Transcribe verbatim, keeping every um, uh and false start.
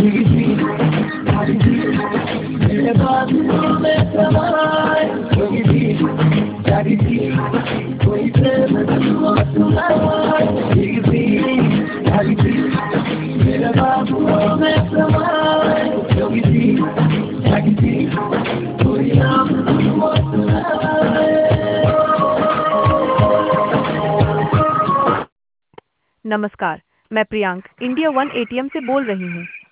नमस्कार, मैं Priyank India one ATM से बोल रही हूँ।